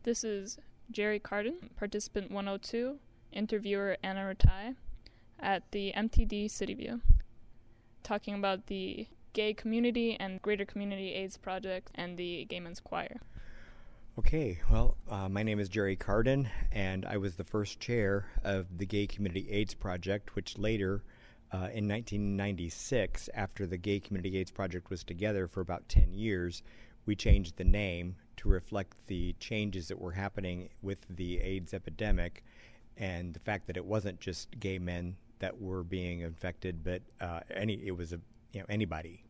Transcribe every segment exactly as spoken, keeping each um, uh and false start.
This is Jerry Carden, participant one oh two, interviewer Anna Ratai, at the M T D City View, talking about the gay community and Greater Community AIDS Project and the Gay Men's Choir. Okay, well, uh, my name is Jerry Carden, and I was the first chair of the Gay Community AIDS Project, which later, uh, in nineteen ninety-six, after the Gay Community AIDS Project was together for about ten years, we changed the name to reflect the changes that were happening with the AIDS epidemic and the fact that it wasn't just gay men that were being infected, but uh, any it was a, you know anybody.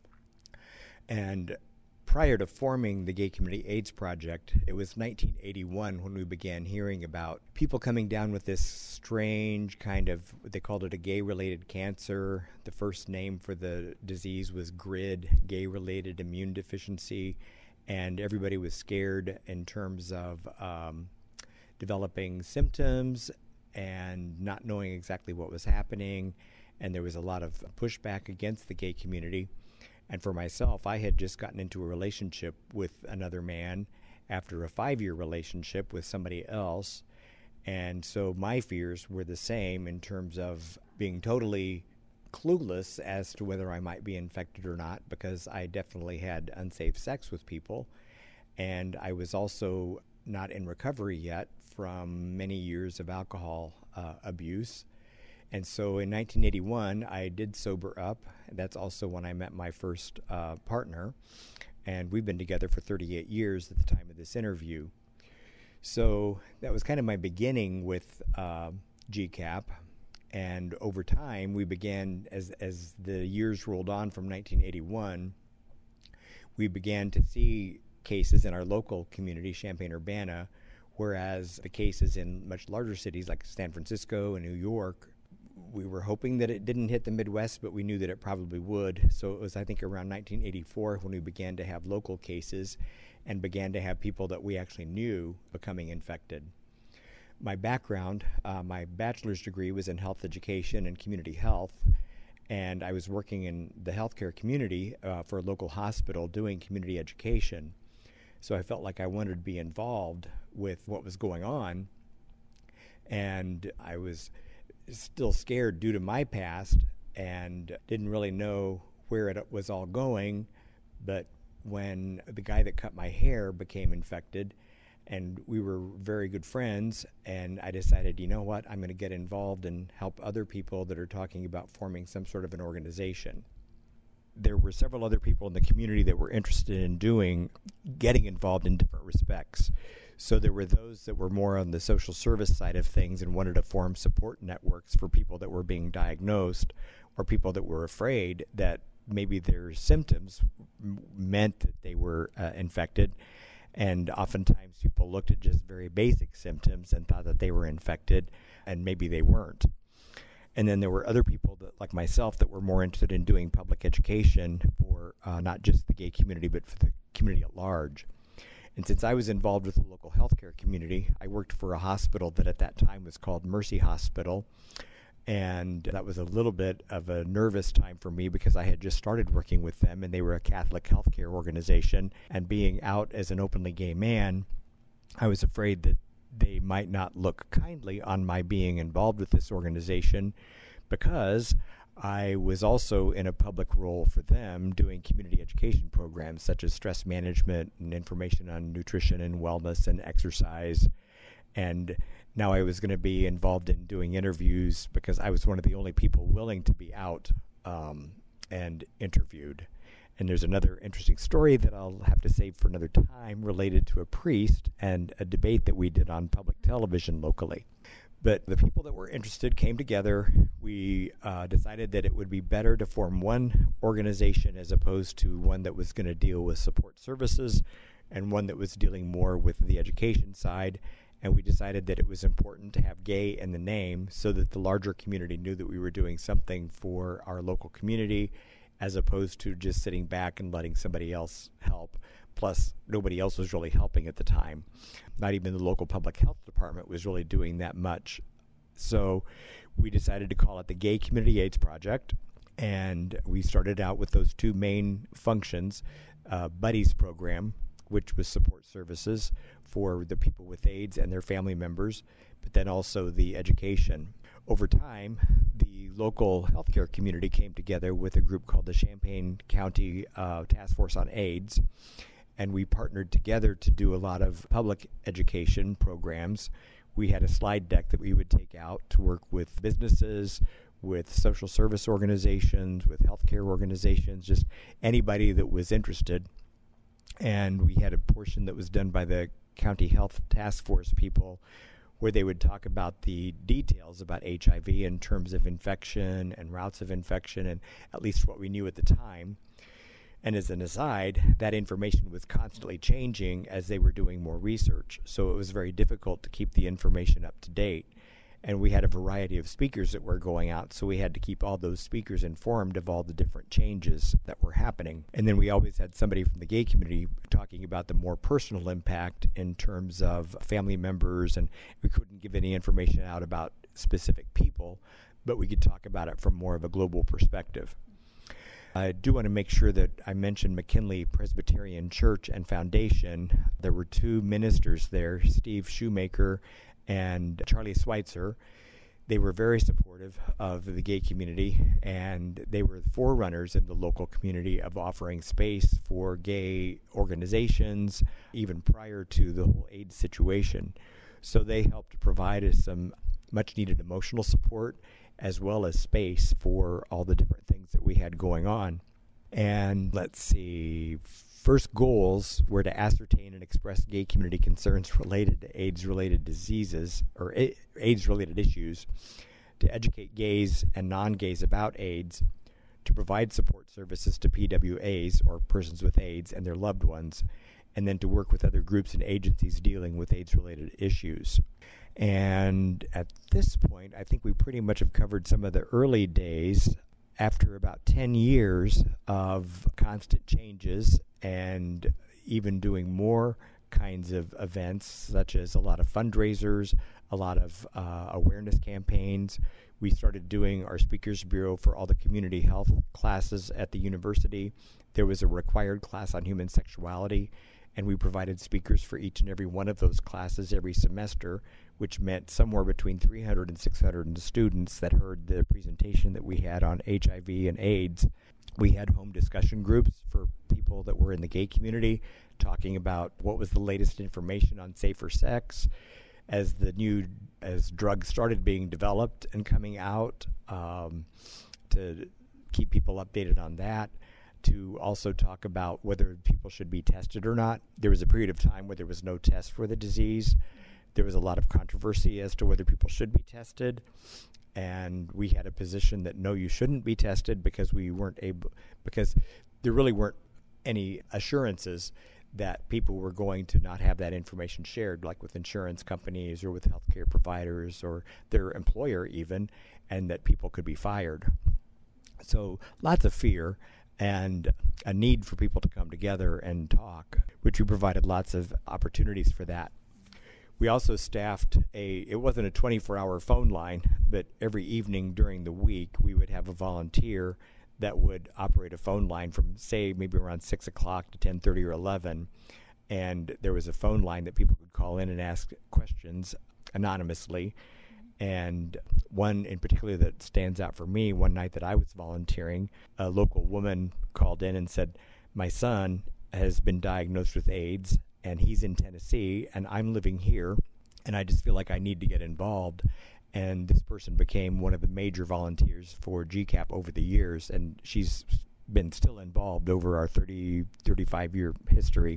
And prior to forming the Gay Community AIDS Project, it was nineteen eighty-one when we began hearing about people coming down with this strange kind of, they called it a gay-related cancer. The first name for the disease was G R I D, gay-related immune deficiency, and everybody was scared in terms of um, developing symptoms and not knowing exactly what was happening, and there was a lot of pushback against the gay community. And for myself, I had just gotten into a relationship with another man after a five-year relationship with somebody else. And so my fears were the same in terms of being totally clueless as to whether I might be infected or not, because I definitely had unsafe sex with people. And I was also not in recovery yet from many years of alcohol uh, abuse. And so in nineteen eighty-one, I did sober up. That's also when I met my first uh, partner. And we've been together for thirty-eight years at the time of this interview. So that was kind of my beginning with uh, G CAP. And over time, we began, as, as the years rolled on from nineteen eighty-one, we began to see cases in our local community, Champaign-Urbana, whereas the cases in much larger cities like San Francisco and New York, we were hoping that it didn't hit the Midwest, but we knew that it probably would. So it was, I think, around nineteen eighty-four when we began to have local cases and began to have people that we actually knew becoming infected. My background, uh, my bachelor's degree was in health education and community health, and I was working in the healthcare community uh, for a local hospital doing community education. So I felt like I wanted to be involved with what was going on, and I was still scared due to my past and didn't really know where it was all going. But when the guy that cut my hair became infected, and we were very good friends, and I decided, you know what, I'm going to get involved and help other people that are talking about forming some sort of an organization. There were several other people in the community that were interested in doing, getting involved in different respects. So there were those that were more on the social service side of things and wanted to form support networks for people that were being diagnosed or people that were afraid that maybe their symptoms m- meant that they were uh, infected. And oftentimes people looked at just very basic symptoms and thought that they were infected, and maybe they weren't. And then there were other people that, like myself, that were more interested in doing public education for uh, not just the gay community, but for the community at large. And since I was involved with the local healthcare community, I worked for a hospital that at that time was called Mercy Hospital. And that was a little bit of a nervous time for me because I had just started working with them, and they were a Catholic healthcare organization. And being out as an openly gay man, I was afraid that they might not look kindly on my being involved with this organization, because I was also in a public role for them doing community education programs such as stress management and information on nutrition and wellness and exercise. And now I was going to be involved in doing interviews because I was one of the only people willing to be out um, and interviewed. And there's another interesting story that I'll have to save for another time related to a priest and a debate that we did on public television locally. But the people that were interested came together. We uh, decided that it would be better to form one organization as opposed to one that was going to deal with support services and one that was dealing more with the education side. And we decided that it was important to have gay in the name so that the larger community knew that we were doing something for our local community, as opposed to just sitting back and letting somebody else help. Plus, nobody else was really helping at the time. Not even the local public health department was really doing that much. So we decided to call it the Gay Community AIDS Project, and we started out with those two main functions, uh, Buddies program, which was support services for the people with AIDS and their family members, but then also the education. Over time, the local healthcare community came together with a group called the Champaign County uh, Task Force on AIDS, and we partnered together to do a lot of public education programs. We had a slide deck that we would take out to work with businesses, with social service organizations, with healthcare organizations, just anybody that was interested. And we had a portion that was done by the County Health Task Force people where they would talk about the details about H I V in terms of infection and routes of infection, and at least what we knew at the time. And as an aside, that information was constantly changing as they were doing more research. So it was very difficult to keep the information up to date. And we had a variety of speakers that were going out, so we had to keep all those speakers informed of all the different changes that were happening. And then we always had somebody from the gay community talking about the more personal impact in terms of family members, and we couldn't give any information out about specific people, but we could talk about it from more of a global perspective. I do want to make sure that I mention McKinley Presbyterian Church and Foundation. There were two ministers there, Steve Shoemaker and Charlie Schweitzer. They were very supportive of the gay community, and they were forerunners in the local community of offering space for gay organizations even prior to the whole AIDS situation. So they helped provide us some much-needed emotional support as well as space for all the different things that we had going on. And let's see, first goals were to ascertain and express gay community concerns related to AIDS-related diseases or a- AIDS-related issues, to educate gays and non-gays about AIDS, to provide support services to P W As or persons with AIDS and their loved ones, and then to work with other groups and agencies dealing with AIDS-related issues. And at this point, I think we pretty much have covered some of the early days. After about ten years of constant changes and even doing more kinds of events, such as a lot of fundraisers, a lot of uh, awareness campaigns, we started doing our Speakers Bureau for all the community health classes at the university. There was a required class on human sexuality, and we provided speakers for each and every one of those classes every semester, which meant somewhere between three hundred and six hundred students that heard the presentation that we had on H I V and AIDS. We had home discussion groups for people that were in the gay community, talking about what was the latest information on safer sex as the new, as drugs started being developed and coming out, um, to keep people updated on that, to also talk about whether people should be tested or not. There was a period of time where there was no test for the disease. There was a lot of controversy as to whether people should be tested, and we had a position that no, you shouldn't be tested, because we weren't able, because there really weren't any assurances that people were going to not have that information shared, like with insurance companies or with healthcare providers or their employer even, and that people could be fired. So lots of fear and a need for people to come together and talk, which we provided lots of opportunities for that. We also staffed a, it wasn't a twenty-four hour phone line, but every evening during the week, we would have a volunteer that would operate a phone line from, say, maybe around six o'clock to ten thirty or eleven. And there was a phone line that people could call in and ask questions anonymously. And one in particular that stands out for me, one night that I was volunteering, a local woman called in and said, my son has been diagnosed with AIDS, and he's in Tennessee, and I'm living here, and I just feel like I need to get involved. And this person became one of the major volunteers for G CAP over the years, and she's been still involved over our thirty, thirty-five year history.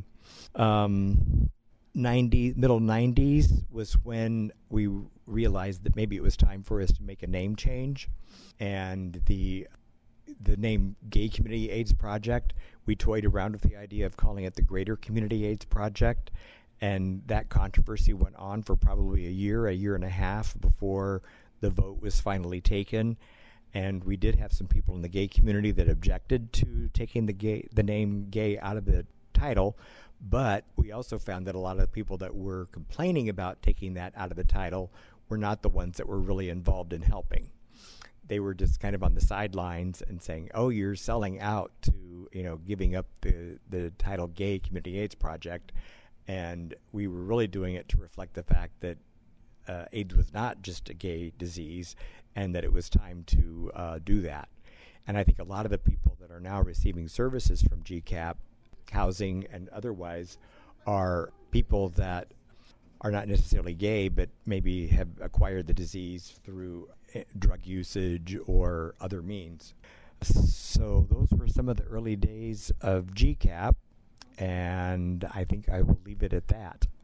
Um, ninety, middle nineties was when we realized that maybe it was time for us to make a name change, and the the name Gay Community AIDS Project, we toyed around with the idea of calling it the Greater Community AIDS Project, and that controversy went on for probably a year, a year and a half before the vote was finally taken. And we did have some people in the gay community that objected to taking the gay, the name gay out of the title, but we also found that a lot of the people that were complaining about taking that out of the title were not the ones that were really involved in helping. they were just kind of on the sidelines and saying, "Oh, you're selling out to, you know, giving up the the title Gay Community AIDS Project," and we were really doing it to reflect the fact that uh, AIDS was not just a gay disease, and that it was time to uh, do that. And I think a lot of the people that are now receiving services from G CAP, housing and otherwise, are people that are not necessarily gay, but maybe have acquired the disease through drug usage or other means. So those were some of the early days of G CAP, and I think I will leave it at that.